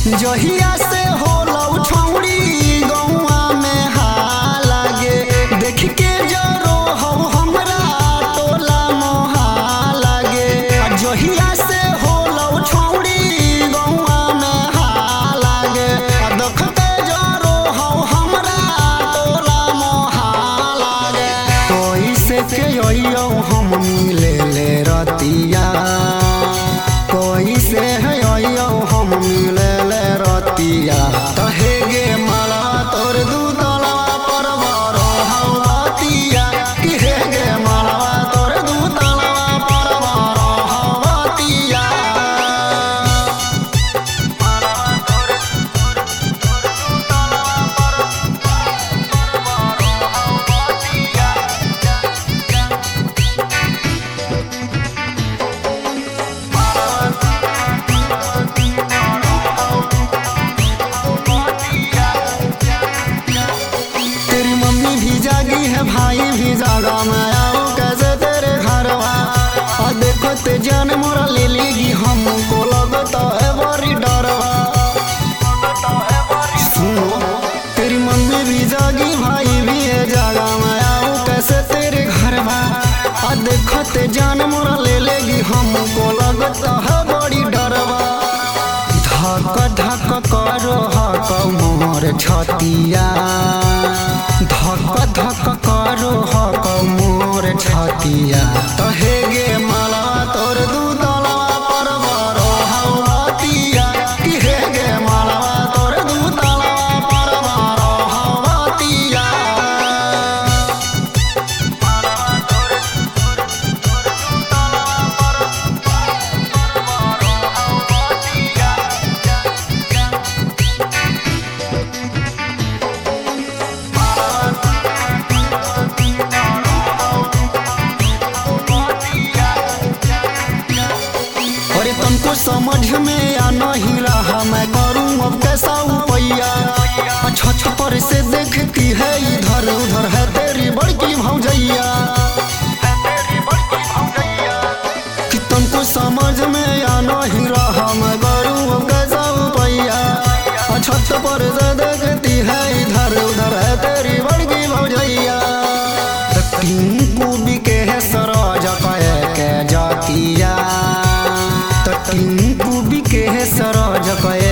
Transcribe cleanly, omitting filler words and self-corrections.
जहिया से होलौ छौड़ी गौआ में हालागे देख के जरो हौ हमरा टोला मोहा लागे। जहिया से होलौ छौड़ी गौआ में हालागे देखते जरो हौ हमरा टोला मोहा लागे। कैसे के अइयौ हम मिले ले रतिया कैसे है अइयौ हम मिले ले रतिया तहे गे माला तोर दूतलवा पर बरो हवतिया कि हे गे माला तोर दूतलवा पर बरो हवतिया। तेरी मम्मी भी जागी है भाई भी जागा मैं आऊँ कैसे तेरे घरवा देखो ते जान मोरा ले लेगी हमको लगता है बड़ी डरवा। सुनो तेरी मम्मी भी जागी भाई भी है जागा मैं आऊँ कैसे तेरे घरवा देखो ते जान मोरा ले लेगी हमको लगता है बड़ी डरवा। धक धक करो हक मोर छतिया धक धक करो हक मोर छतिया तहे गे माला तोर दूतलवा पर बरो हवतिया कि हे गे माला तोर दूतलवा पर बरो हवतिया। अरे तुमको समझ में या नहीं रहा मैं करूं अब कैसा उपाया। छछ पर से देखती है इधर उधर है तेरी बड़की भौजैया कि तुमको समझ में या नहीं रहा मैं करूं अब कैसा उपाया। छछ पर से देखती है इधर उधर है तेरी बड़की भौजैया। टिंकू बिके है सरोज के जातिया टिंकू बिके है सरोज के